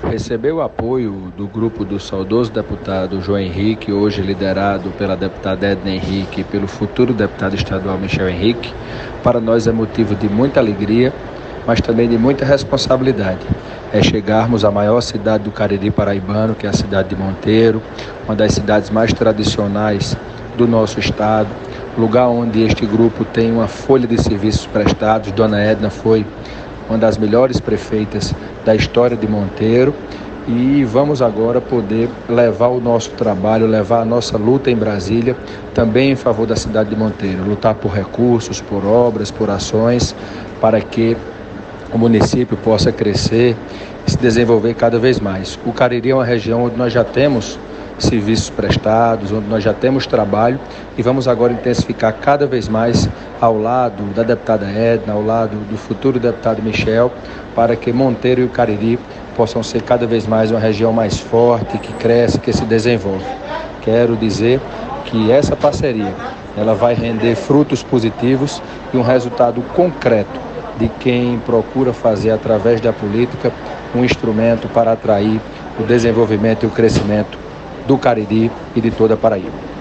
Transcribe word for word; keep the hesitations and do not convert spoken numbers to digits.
Recebeu o apoio do grupo do saudoso deputado João Henrique, hoje liderado pela deputada Edna Henrique e pelo futuro deputado estadual Michel Henrique. Para nós é motivo de muita alegria, mas também de muita responsabilidade. É chegarmos à maior cidade do Cariri paraibano, que é a cidade de Monteiro, uma das cidades mais tradicionais do nosso estado, lugar onde este grupo tem uma folha de serviços prestados. Dona Edna foi uma das melhores prefeitas da história de Monteiro, e vamos agora poder levar o nosso trabalho, levar a nossa luta em Brasília, também em favor da cidade de Monteiro, lutar por recursos, por obras, por ações, para que o município possa crescer e se desenvolver cada vez mais. O Cariri é uma região onde nós já temos serviços prestados, onde nós já temos trabalho, e vamos agora intensificar cada vez mais ao lado da deputada Edna, ao lado do futuro deputado Michel, para que Monteiro e o Cariri possam ser cada vez mais uma região mais forte, que cresce, que se desenvolve. Quero dizer que essa parceria ela vai render frutos positivos e um resultado concreto de quem procura fazer através da política um instrumento para atrair o desenvolvimento e o crescimento do Cariri e de toda a Paraíba.